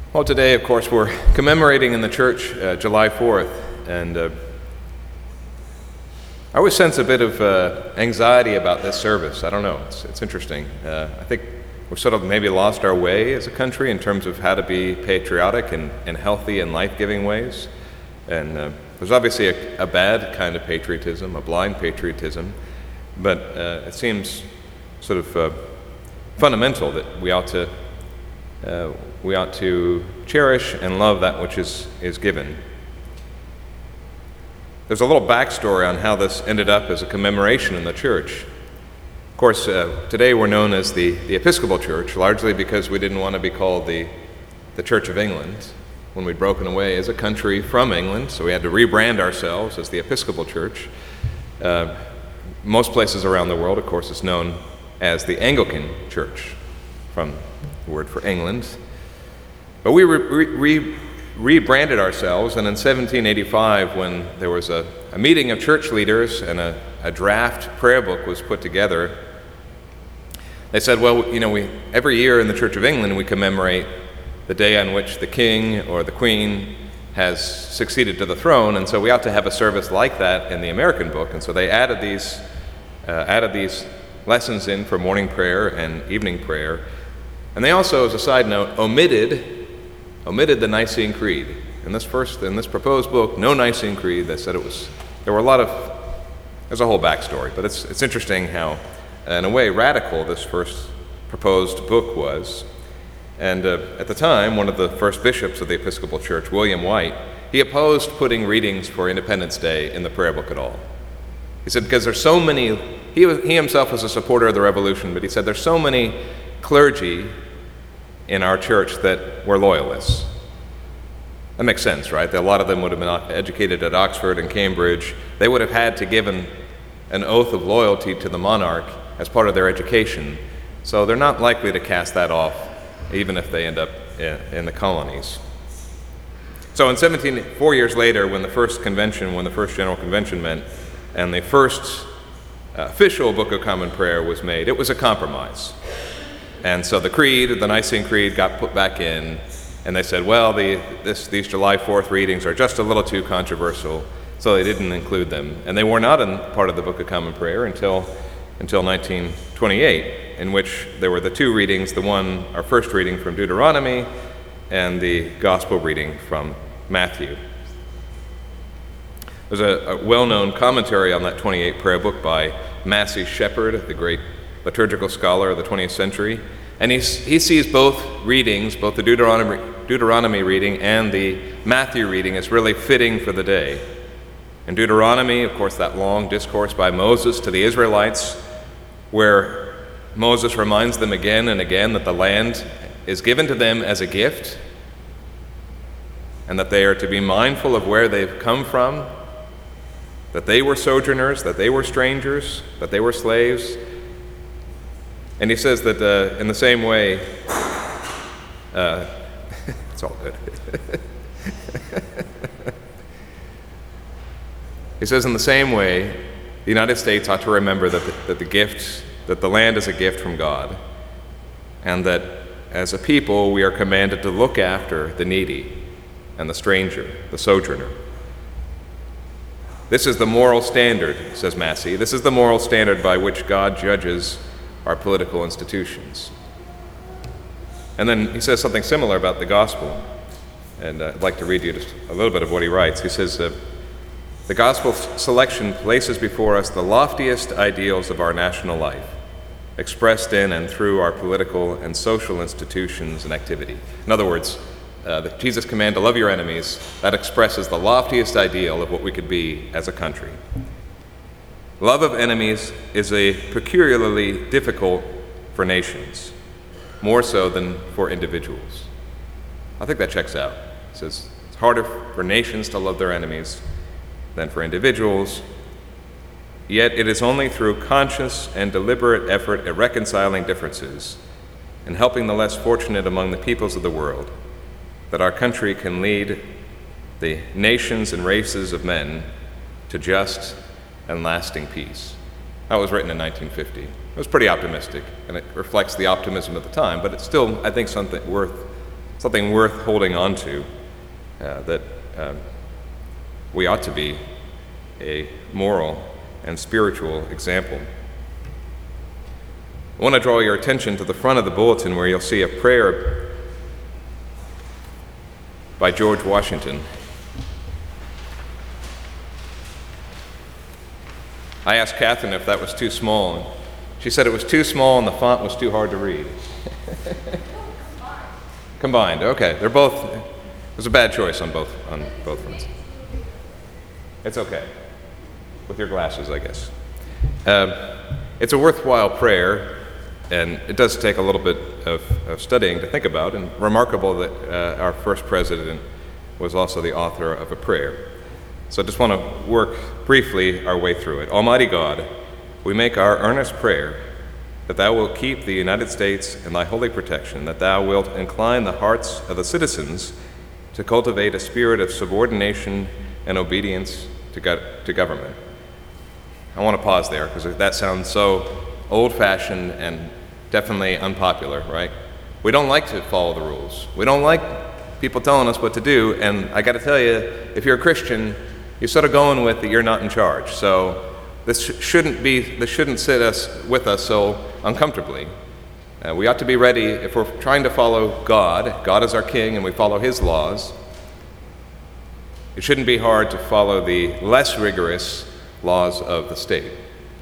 Well, today, of course, we're commemorating in the church July 4th, and I always sense a bit of anxiety about this service. I don't know, it's interesting. I think we've sort of maybe lost our way as a country in terms of how to be patriotic in healthy and life-giving ways. And there's obviously a bad kind of patriotism, a blind patriotism, but it seems sort of fundamental that we ought to cherish and love that which is given. There's a little backstory on how this ended up as a commemoration in the church. Of course, today we're known as the Episcopal Church, largely because we didn't want to be called the Church of England when we'd broken away as a country from England, so we had to rebrand ourselves as the Episcopal Church. Most places around the world, of course, it's known as the Anglican Church, from the word for England. But we rebranded ourselves, and in 1785, when there was a meeting of church leaders and a draft prayer book was put together, they said, well, every year in the Church of England we commemorate the day on which the king or the queen has succeeded to the throne, and so we ought to have a service like that in the American book. And so they added these lessons in for morning prayer and evening prayer. And they also, as a side note, omitted the Nicene Creed. In this proposed book, no Nicene Creed. They said there's a whole backstory, but it's interesting how, in a way, radical this first proposed book was. And at the time, one of the first bishops of the Episcopal Church, William White, he opposed putting readings for Independence Day in the prayer book at all. He said, because there's so many, he himself was a supporter of the Revolution, but he said there's so many clergy in our church that were loyalists. That makes sense, right? A lot of them would have been educated at Oxford and Cambridge. They would have had to give an oath of loyalty to the monarch as part of their education. So they're not likely to cast that off, even if they end up in the colonies. So 4 years later, when the first General Convention met, and the first official Book of Common Prayer was made, it was a compromise. And so the Nicene Creed got put back in, and they said, well, these July 4th readings are just a little too controversial, so they didn't include them. And they were not part of the Book of Common Prayer until 1928, in which there were the two readings, our first reading from Deuteronomy, and the Gospel reading from Matthew. There's a well-known commentary on that 28 prayer book by Massey Shepherd, the great liturgical scholar of the 20th century, and he sees both readings, both the Deuteronomy reading and the Matthew reading, as really fitting for the day. In Deuteronomy, of course, that long discourse by Moses to the Israelites, where Moses reminds them again and again that the land is given to them as a gift, and that they are to be mindful of where they've come from, that they were sojourners, that they were strangers, that they were slaves. And he says that in the same way, it's all good. He says in the same way, the United States ought to remember that the land is a gift from God, and that as a people we are commanded to look after the needy and the stranger, the sojourner. This is the moral standard, says Massey. This is the moral standard by which God judges our political institutions. And then he says something similar about the gospel, and I'd like to read you just a little bit of what he writes. He says, the gospel selection places before us the loftiest ideals of our national life, expressed in and through our political and social institutions and activity. In other words, Jesus' command to love your enemies, that expresses the loftiest ideal of what we could be as a country. Love of enemies is peculiarly difficult for nations, more so than for individuals. I think that checks out. It says it's harder for nations to love their enemies than for individuals, yet it is only through conscious and deliberate effort at reconciling differences and helping the less fortunate among the peoples of the world that our country can lead the nations and races of men to just and lasting peace. That was written in 1950. It was pretty optimistic, and it reflects the optimism of the time, but it's still, I think, something worth something worth holding on to, that we ought to be a moral and spiritual example. I want to draw your attention to the front of the bulletin where you'll see a prayer by George Washington. I asked Catherine if that was too small, and she said it was too small and the font was too hard to read. Combined, okay. They're both, it was a bad choice on both fronts. It's okay. With your glasses, I guess. It's a worthwhile prayer, and it does take a little bit of studying to think about, and remarkable that our first president was also the author of a prayer. So I just want to work briefly our way through it. Almighty God, we make our earnest prayer that thou wilt keep the United States in thy holy protection, that thou wilt incline the hearts of the citizens to cultivate a spirit of subordination and obedience to government. I want to pause there because that sounds so old-fashioned and definitely unpopular, right? We don't like to follow the rules. We don't like people telling us what to do, and I got to tell you, if you're a Christian, you're sort of going with that you're not in charge. So this shouldn't sit with us so uncomfortably. We ought to be ready if we're trying to follow God. God is our king, and we follow his laws. It shouldn't be hard to follow the less rigorous laws of the state.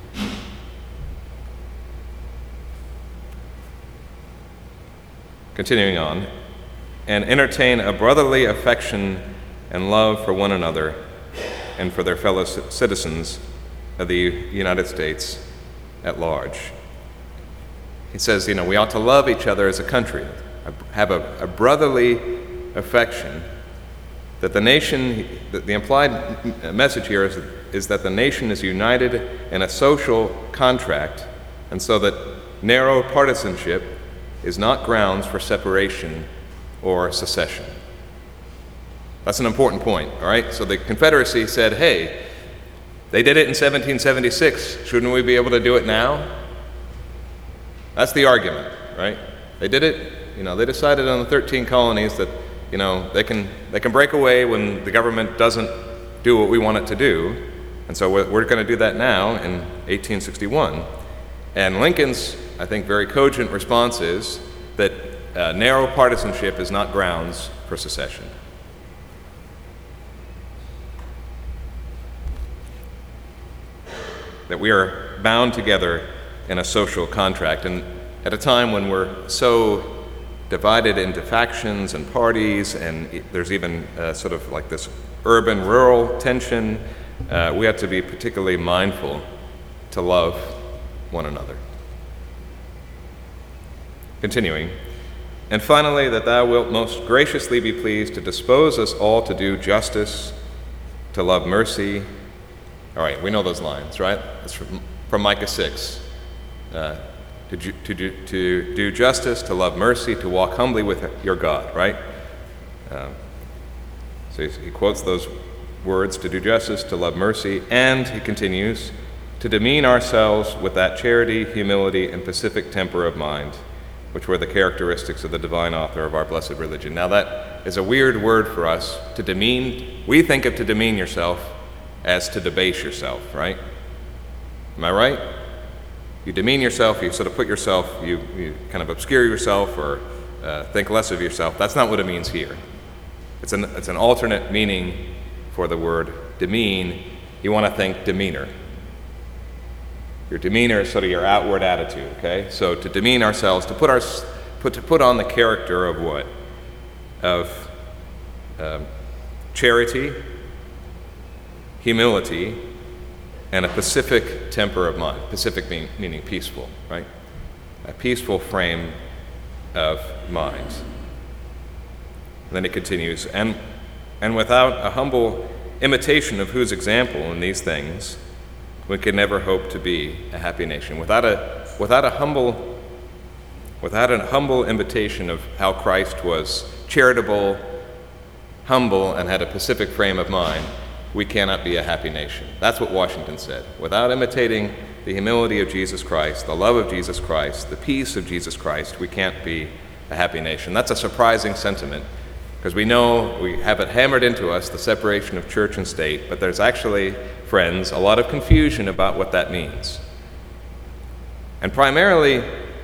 Continuing on, and entertain a brotherly affection and love for one another and for their fellow citizens of the United States at large. He says, we ought to love each other as a country, have a brotherly affection, that the nation, the implied message here is that the nation is united in a social contract, and so that narrow partisanship is not grounds for separation or secession. That's an important point, all right? So the Confederacy said, hey, they did it in 1776. Shouldn't we be able to do it now? That's the argument, right? They did it, they decided on the 13 colonies that, they can break away when the government doesn't do what we want it to do. And so we're going to do that now in 1861. And Lincoln's, I think, very cogent response is that narrow partisanship is not grounds for secession. That we are bound together in a social contract. And at a time when we're so divided into factions and parties, and there's even sort of like this urban-rural tension, we have to be particularly mindful to love one another. Continuing, and finally, that thou wilt most graciously be pleased to dispose us all to do justice, to love mercy. All right, we know those lines, right? That's from Micah 6. To do justice, to love mercy, to walk humbly with your God, right? So he quotes those words, to do justice, to love mercy, and he continues, to demean ourselves with that charity, humility, and pacific temper of mind, which were the characteristics of the divine author of our blessed religion. Now that is a weird word for us, to demean. We think of to demean yourself as to debase yourself, right? Am I right? You demean yourself, you sort of put yourself, you kind of obscure yourself or think less of yourself. That's not what it means here. It's an alternate meaning for the word demean. You want to think demeanor. Your demeanor is sort of your outward attitude, okay? So to demean ourselves, to put on the character of what? Of charity, humility, and a pacific temper of mind. Pacific meaning peaceful, right? A peaceful frame of mind. And then it continues, and without a humble imitation of whose example in these things, we could never hope to be a happy nation. Without a humble imitation of how Christ was charitable, humble, and had a pacific frame of mind, we cannot be a happy nation. That's what Washington said. Without imitating the humility of Jesus Christ, the love of Jesus Christ, the peace of Jesus Christ, we can't be a happy nation. That's a surprising sentiment, because we know we have it hammered into us, the separation of church and state, but there's actually, friends, a lot of confusion about what that means. And primarily,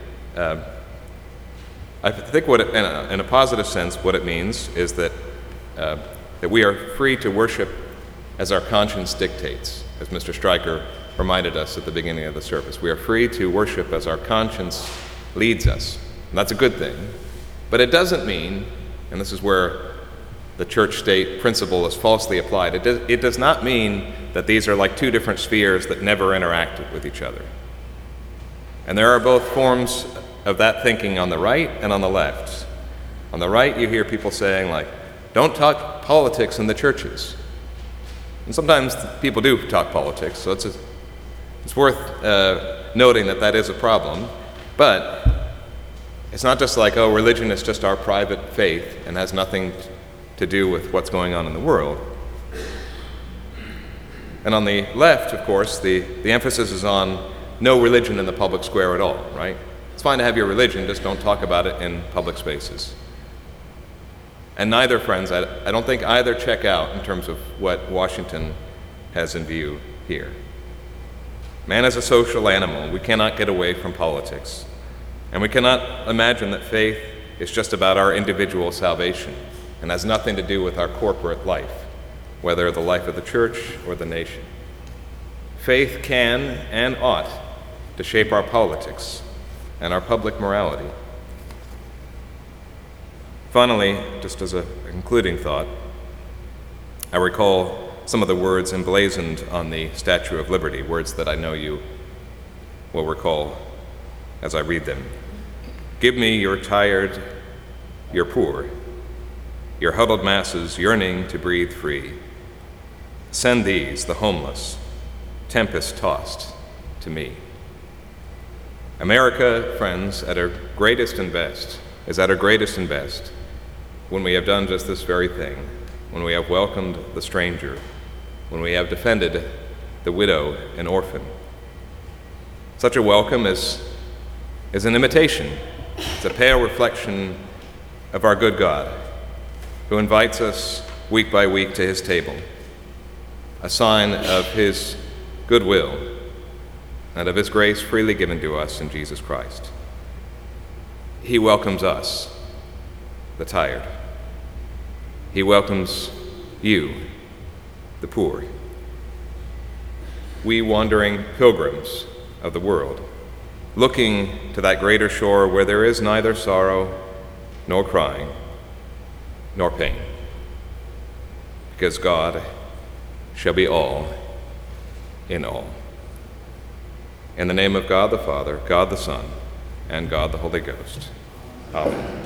I think in a positive sense, what it means is that we are free to worship as our conscience dictates, as Mr. Stryker reminded us at the beginning of the service. We are free to worship as our conscience leads us. And that's a good thing. But it doesn't mean, and this is where the church-state principle is falsely applied, it does not mean that these are like two different spheres that never interact with each other. And there are both forms of that thinking on the right and on the left. On the right, you hear people saying, like, don't talk politics in the churches. And sometimes people do talk politics, so it's worth noting that that is a problem. But it's not just like, oh, religion is just our private faith and has nothing to do with what's going on in the world. And on the left, of course, the emphasis is on no religion in the public square at all, right? It's fine to have your religion, just don't talk about it in public spaces. And neither, friends, I don't think either check out in terms of what Washington has in view here. Man is a social animal. We cannot get away from politics. And we cannot imagine that faith is just about our individual salvation and has nothing to do with our corporate life, whether the life of the church or the nation. Faith can and ought to shape our politics and our public morality. Finally, just as a concluding thought, I recall some of the words emblazoned on the Statue of Liberty, words that I know you will recall as I read them. Give me your tired, your poor, your huddled masses yearning to breathe free. Send these, the homeless, tempest-tossed, to me. America, friends, at her greatest and best, is at her greatest and best when we have done just this very thing, when we have welcomed the stranger, when we have defended the widow and orphan. Such a welcome is an imitation. It's a pale reflection of our good God, who invites us week by week to his table, a sign of his goodwill and of his grace freely given to us in Jesus Christ. He welcomes us, the tired. He welcomes you, the poor. We wandering pilgrims of the world, looking to that greater shore where there is neither sorrow nor crying nor pain, because God shall be all in all. In the name of God the Father, God the Son, and God the Holy Ghost. Amen.